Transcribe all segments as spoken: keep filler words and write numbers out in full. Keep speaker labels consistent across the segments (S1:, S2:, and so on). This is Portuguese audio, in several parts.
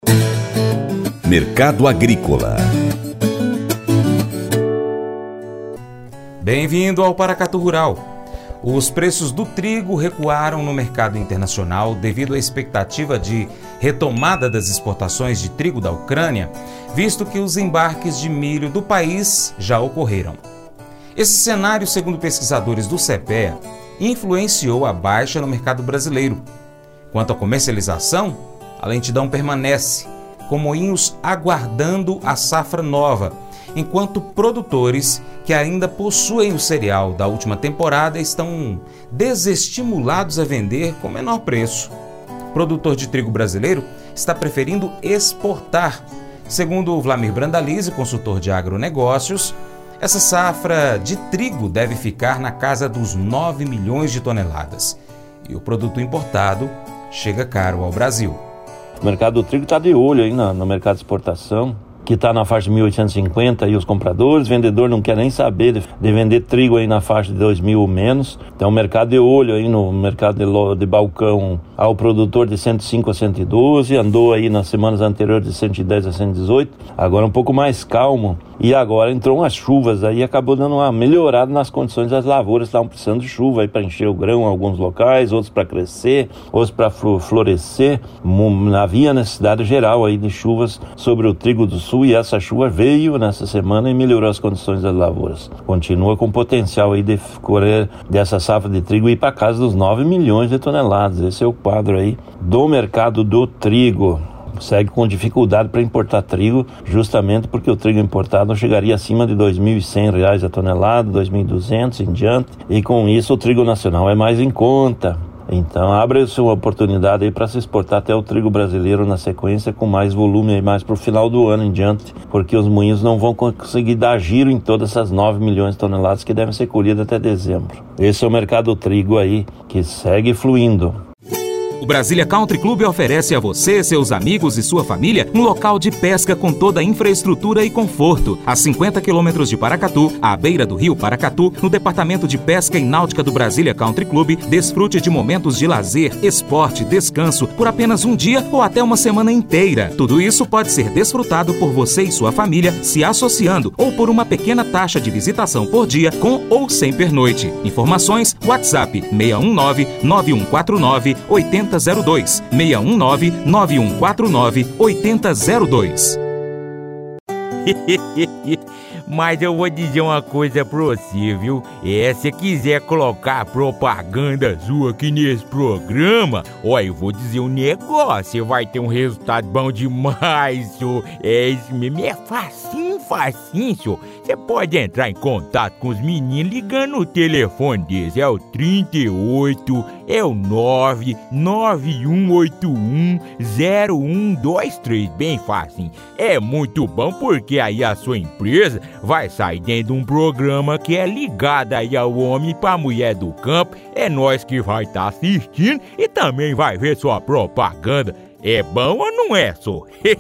S1: Mercado Agrícola.
S2: Bem-vindo ao Paracatu Rural. Os preços do trigo recuaram no mercado internacional devido à expectativa de retomada das exportações de trigo da Ucrânia, visto que os embarques de milho do país já ocorreram. Esse cenário, segundo pesquisadores do CEPEA, influenciou a baixa no mercado brasileiro. Quanto à comercialização, a lentidão permanece, com moinhos aguardando a safra nova, enquanto produtores que ainda possuem o cereal da última temporada estão desestimulados a vender com menor preço. O produtor de trigo brasileiro está preferindo exportar. Segundo o Vlamir Brandalize, consultor de agronegócios, essa safra de trigo deve ficar na casa dos nove milhões de toneladas. E o produto importado chega caro ao Brasil.
S3: O mercado do trigo está de olho aí no, no mercado de exportação, que está na faixa de mil oitocentos e cinquenta e os compradores, o vendedor não quer nem saber de, de vender trigo aí na faixa de dois mil ou menos. Então o mercado de olho aí no mercado de, de balcão ao produtor de cento e cinco a cento e doze, andou aí nas semanas anteriores de cento e dez a cento e dezoito, agora um pouco mais calmo. E agora entrou umas chuvas aí, acabou dando uma melhorada nas condições das lavouras, estavam precisando de chuva aí para encher o grão em alguns locais, outros para crescer, outros para florescer. Havia necessidade geral aí de chuvas sobre o trigo do sul e essa chuva veio nessa semana e melhorou as condições das lavouras. Continua com potencial aí de correr dessa safra de trigo e ir para casa dos nove milhões de toneladas. Esse é o quadro aí do mercado do trigo. Segue com dificuldade para importar trigo, justamente porque o trigo importado não chegaria acima de dois mil e cem reais a tonelada, dois mil e duzentos em diante, e com isso o trigo nacional é mais em conta. Então abre-se uma oportunidade aí para se exportar até o trigo brasileiro na sequência com mais volume aí mais para o final do ano em diante, porque os moinhos não vão conseguir dar giro em todas essas nove milhões de toneladas que devem ser colhidas até dezembro. Esse é o mercado do trigo aí que segue fluindo.
S2: O Brasília Country Club oferece a você, seus amigos e sua família um local de pesca com toda a infraestrutura e conforto. A cinquenta quilômetros de Paracatu, à beira do rio Paracatu, no Departamento de Pesca e Náutica do Brasília Country Club, desfrute de momentos de lazer, esporte, descanso por apenas um dia ou até uma semana inteira. Tudo isso pode ser desfrutado por você e sua família se associando ou por uma pequena taxa de visitação por dia com ou sem pernoite. Informações, WhatsApp seis um nove, nove um quatro nove, oito zero zero dois, seis um nove, nove um quatro nove, oito zero dois.
S4: Mas eu vou dizer uma coisa pra você, viu? É, se quiser colocar propaganda sua aqui nesse programa, ó, eu vou dizer um negócio, você vai ter um resultado bom demais, senhor. É isso mesmo, é facinho, facinho, senhor. Você pode entrar em contato com os meninos ligando o telefone deles, é o trinta e oito, é o nove nove um oito um zero um dois três, bem fácil. É muito bom porque aí a sua empresa vai sair dentro de um programa que é ligado aí ao homem para a mulher do campo. É nós que vai estar tá assistindo e também vai ver sua propaganda. É bom ou não é, só?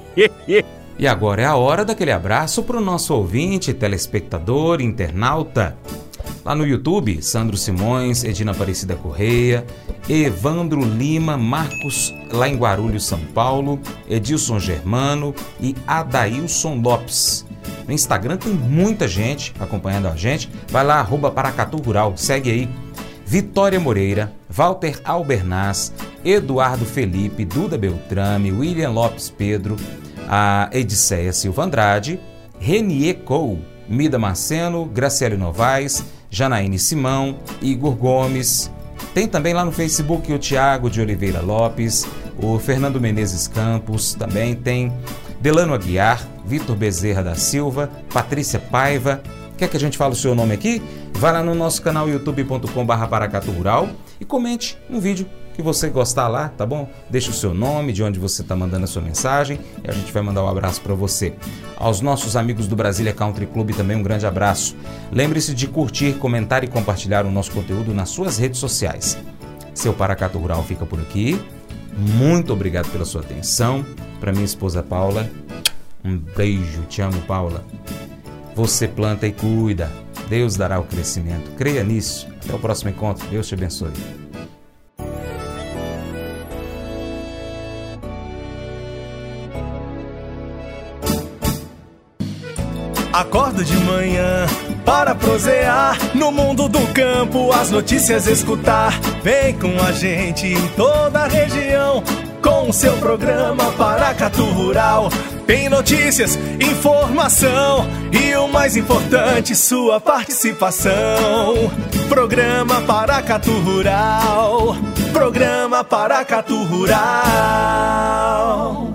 S2: E agora é a hora daquele abraço para o nosso ouvinte, telespectador, internauta. Lá no YouTube, Sandro Simões, Edina Aparecida Correia, Evandro Lima, Marcos, lá em Guarulhos, São Paulo, Edilson Germano e Adailson Lopes. No Instagram tem muita gente acompanhando a gente. Vai lá, arroba Paracatu Rural, segue aí. Vitória Moreira, Walter Albernaz, Eduardo Felipe, Duda Beltrame, William Lopes Pedro, a Ediceia Silva Andrade, Renier Cole, Mida Marceno, Graciele Novaes, Janaíne Simão, Igor Gomes. Tem também lá no Facebook o Tiago de Oliveira Lopes, o Fernando Menezes Campos, também tem Delano Aguiar, Vitor Bezerra da Silva, Patrícia Paiva. Quer que a gente fale o seu nome aqui? Vai lá no nosso canal youtube ponto com barra Paracatu Rural e comente um vídeo que você gostar lá, tá bom? Deixa o seu nome, de onde você está mandando a sua mensagem e a gente vai mandar um abraço para você. Aos nossos amigos do Brasília Country Club também um grande abraço. Lembre-se de curtir, comentar e compartilhar o nosso conteúdo nas suas redes sociais. Seu Paracatu Rural fica por aqui. Muito obrigado pela sua atenção. Para minha esposa Paula, um beijo, te amo, Paula. Você planta e cuida. Deus dará o crescimento. Creia nisso. Até o próximo encontro. Deus te abençoe.
S5: Acordo de manhã para prosear no mundo do campo, as notícias escutar. Vem com a gente em toda a região com o seu programa Paracatu Rural. Tem notícias, informação e o mais importante, sua participação. Programa Paracatu Rural. Programa Paracatu Rural.